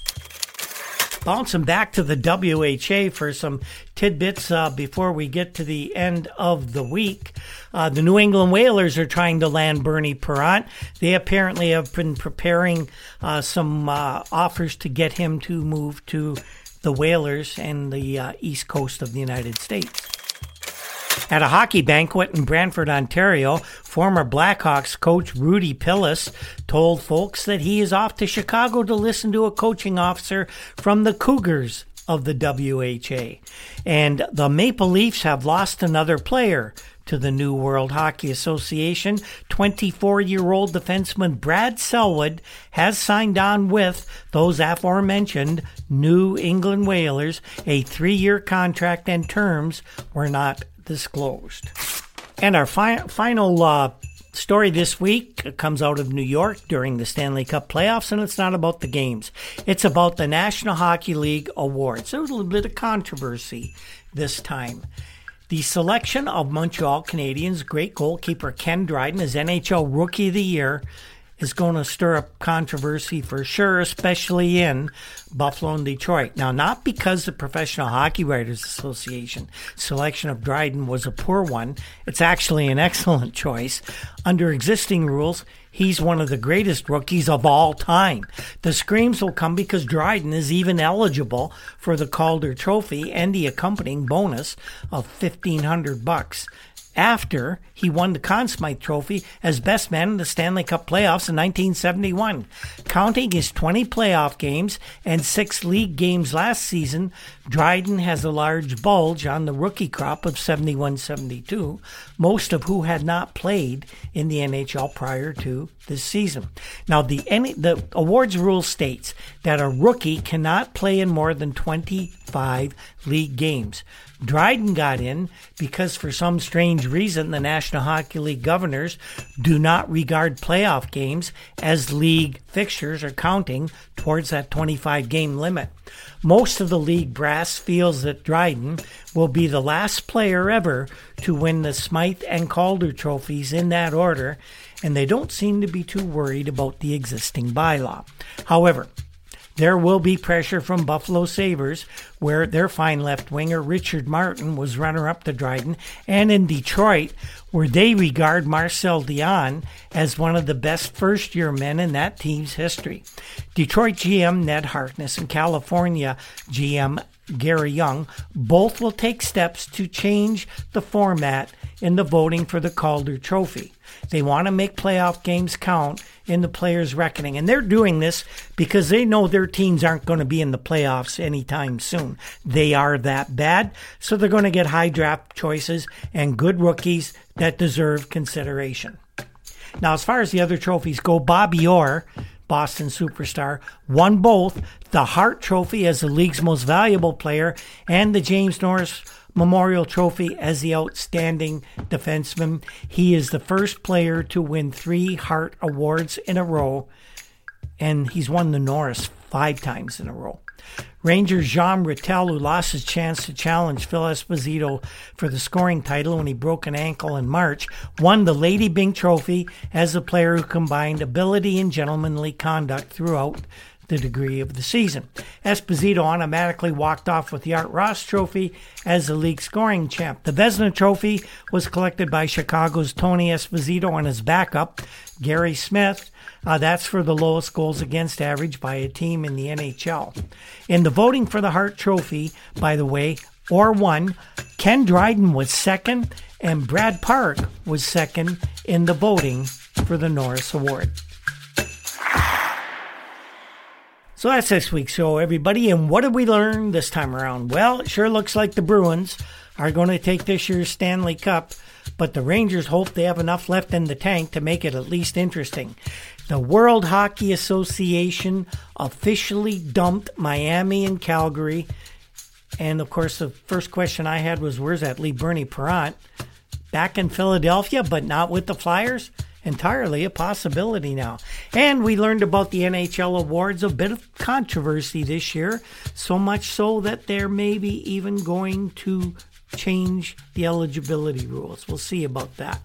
Bouncing back to the W H A for some tidbits uh, before we get to the end of the week. Uh, the New England Whalers are trying to land Bernie Parent. They apparently have been preparing uh, some uh, offers to get him to move to the Whalers and the uh, east coast of the United States. At a hockey banquet in Brantford, Ontario, former Blackhawks coach Rudy Pillis told folks that he is off to Chicago to listen to a coaching officer from the Cougars of the W H A. And the Maple Leafs have lost another player to the new World Hockey Association. twenty-four-year-old defenseman Brad Selwood has signed on with those aforementioned New England Whalers. A three-year contract and terms were not disclosed. And our fi- final uh, story this week comes out of New York during the Stanley Cup playoffs, and it's not about the games. It's about the National Hockey League Awards. There was a little bit of controversy this time. The selection of Montreal Canadiens' great goalkeeper Ken Dryden as N H L Rookie of the Year is going to stir up controversy for sure, especially in Buffalo and Detroit. Now, not because the Professional Hockey Writers Association selection of Dryden was a poor one. It's actually an excellent choice. Under existing rules, he's one of the greatest rookies of all time. The screams will come because Dryden is even eligible for the Calder Trophy and the accompanying bonus of fifteen hundred bucks. after he won the Conn Smythe Trophy as best man in the Stanley Cup playoffs in nineteen seventy-one. Counting his twenty playoff games and six league games last season, Dryden has a large bulge on the rookie crop of seventy-one seventy-two, most of who had not played in the N H L prior to this season. Now, the, the awards rule states that a rookie cannot play in more than twenty-five league games. Dryden got in because for some strange reason the National Hockey League governors do not regard playoff games as league fixtures or counting towards that twenty-five game limit. Most of the league brass feels that Dryden will be the last player ever to win the Smythe and Calder trophies in that order, and they don't seem to be too worried about the existing bylaw. However, there will be pressure from Buffalo Sabres, where their fine left winger Richard Martin was runner-up to Dryden, and in Detroit, where they regard Marcel Dionne as one of the best first-year men in that team's history. Detroit G M Ned Harkness and California G M Gary Young both will take steps to change the format in the voting for the Calder Trophy. They want to make playoff games count in the players' reckoning. And they're doing this because they know their teams aren't going to be in the playoffs anytime soon. They are that bad, so they're going to get high draft choices and good rookies that deserve consideration. Now, as far as the other trophies go, Bobby Orr, Boston superstar, won both the Hart Trophy as the league's most valuable player and the James Norris Memorial Trophy as the outstanding defenseman. He is the first player to win three Hart Awards in a row, and he's won the Norris five times in a row. Ranger Jean Rattel, who lost his chance to challenge Phil Esposito for the scoring title when he broke an ankle in March, won the Lady Byng Trophy as a player who combined ability and gentlemanly conduct throughout the degree of the season. Esposito automatically walked off with the Art Ross Trophy as the league scoring champ. The Vezina Trophy was collected by Chicago's Tony Esposito and his backup, Gary Smith. Uh, that's for the lowest goals against average by a team in the N H L. In the voting for the Hart Trophy, by the way, Orr won. Ken Dryden was second, and Brad Park was second in the voting for the Norris Award. So that's this week's show, everybody. And what did we learn this time around? Well, it sure looks like the Bruins are going to take this year's Stanley Cup, but the Rangers hope they have enough left in the tank to make it at least interesting. The World Hockey Association officially dumped Miami and Calgary. And, of course, the first question I had was, where's that Lee Bernie Perrant? Back in Philadelphia, but not with the Flyers? Entirely a possibility now. And we learned about the N H L awards, a bit of controversy this year, so much so that they're maybe even going to change the eligibility rules. We'll see about that.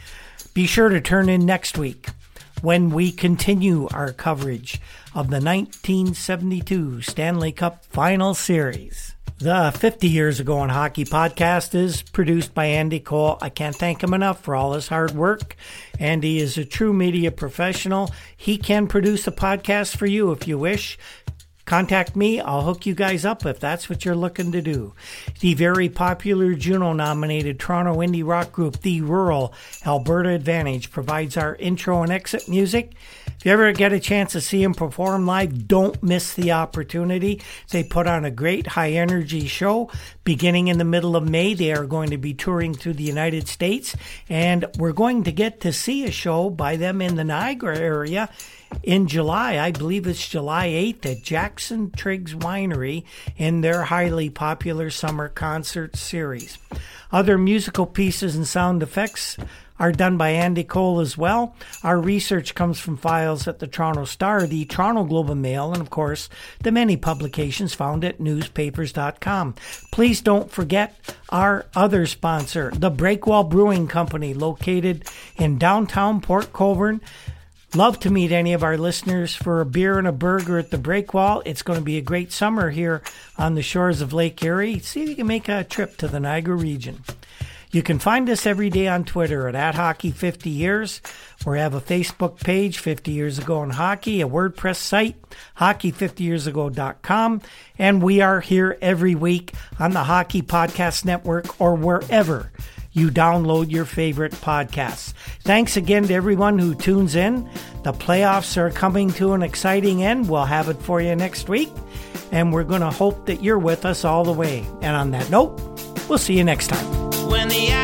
Be sure to turn in next week when we continue our coverage of the nineteen seventy-two Stanley Cup Final Series. The fifty Years Ago in Hockey podcast is produced by Andy Cole. I can't thank him enough for all his hard work. Andy is a true media professional. He can produce a podcast for you if you wish. Contact me. I'll hook you guys up if that's what you're looking to do. The very popular Juno-nominated Toronto indie rock group, The Rural Alberta Advantage, provides our intro and exit music. If you ever get a chance to see them perform live, don't miss the opportunity. They put on a great high-energy show. Beginning in the middle of May, they are going to be touring through the United States, and we're going to get to see a show by them in the Niagara area in July. I believe it's July eighth at Jackson Triggs Winery in their highly popular summer concert series. Other musical pieces and sound effects are done by Andy Cole as well. Our research comes from files at the Toronto Star, the Toronto Globe and Mail, and of course, the many publications found at newspapers dot com. Please don't forget our other sponsor, the Breakwall Brewing Company, located in downtown Port Colborne. Love to meet any of our listeners for a beer and a burger at the Breakwall. It's going to be a great summer here on the shores of Lake Erie. See if you can make a trip to the Niagara region. You can find us every day on Twitter at, at Hockey fifty years, or have a Facebook page, fifty years ago in Hockey, a WordPress site, hockey fifty years ago dot com, and we are here every week on the Hockey Podcast Network or wherever you download your favorite podcasts. Thanks again to everyone who tunes in. The playoffs are coming to an exciting end. We'll have it for you next week, and we're going to hope that you're with us all the way. And on that note, we'll see you next time. When the